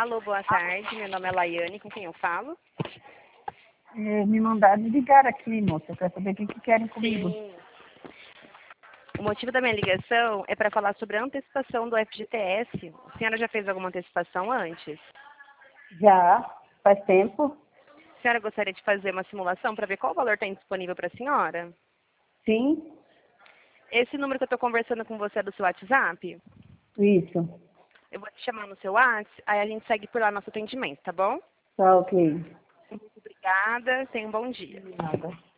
Alô, boa tarde. Meu nome é Laiane, com quem eu falo? Me mandaram ligar aqui, moça, para saber o que querem comigo. Sim. O motivo da minha ligação é para falar sobre a antecipação do FGTS. A senhora já fez alguma antecipação antes? Já faz tempo? A senhora gostaria de fazer uma simulação para ver qual valor tem disponível para a senhora? Sim, Esse número que eu estou conversando com você é do seu WhatsApp? isso. Eu vou te chamar no seu WhatsApp, aí a gente segue por lá nosso atendimento, tá bom? Tá ok. Muito obrigada, tenha um bom dia. Nada.